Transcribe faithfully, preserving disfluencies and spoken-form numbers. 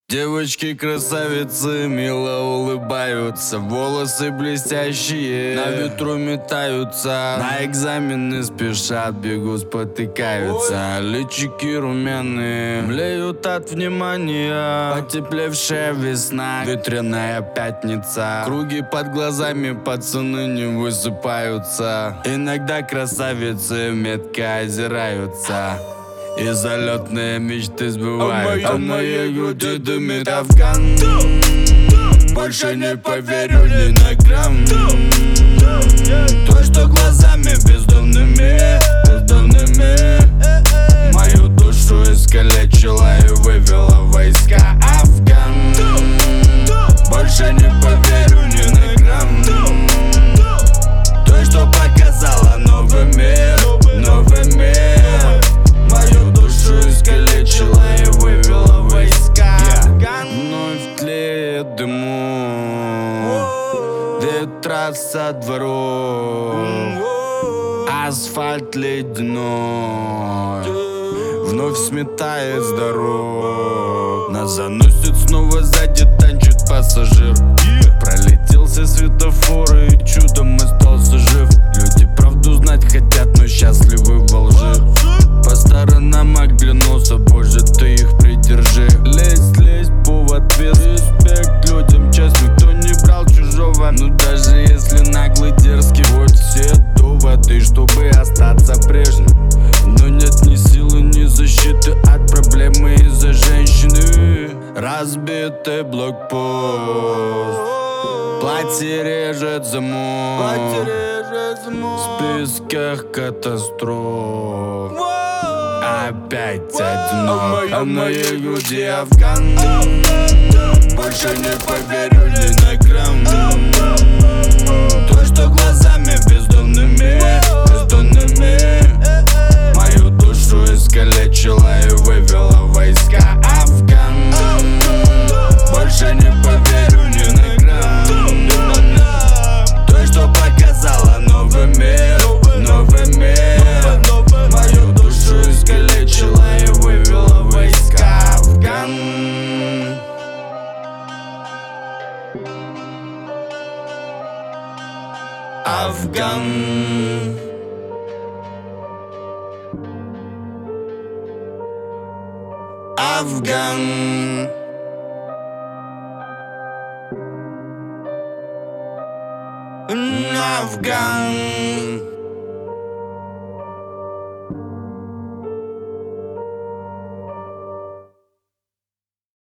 Девочки-красавицы мило улыбаются, волосы блестящие на ветру метаются, на экзамены спешат, бегут, спотыкаются. Личики румяные млеют от внимания, потеплевшая весна, ветреная пятница. Круги под глазами, пацаны не высыпаются. Иногда красавицы метко озираются, и залетные мечты сбывают. А моей груди дымит Афган. Больше не поверю ни на грамм. То, что глазами бездомными, бездомными мою душу искалечила и вывела войска. Афган. Больше не поверю ни на грамм. То, что показала новый мир, новый мир мою душу искалечила и вывела войска. yeah. Вновь тлеет дыму, ветра со дворов, асфальт ледяной вновь сметает с дорог. Нас заносит снова, сзади танчит пассажир. Пролетел все светофоры и чудом остался жив. Люди правду знать хотят, но счастливы во лжи. По сторонам оглянулся, боже, ты их придержи. Лезь, лезь, повод вес. Респект людям, честь, никто не брал чужого. Ну даже если наглый, дерзкий, вот все доводы, чтобы остаться прежним. Но нет ни силы, ни защиты от проблемы из-за женщины. Разбитый блокпост, платье режет замок, в списках катастроф опять одинок. А в моей груди Афган. Больше не поверю ни на грамм. То, что глазами бездомными, бездомными мою душу искалечила и вывела войска. Афган. Больше не поверю ни на грамм. То, что показала новый мир, новый мир мою душу искалечила и вывела войска. Афган. Афган. Афган. Афган.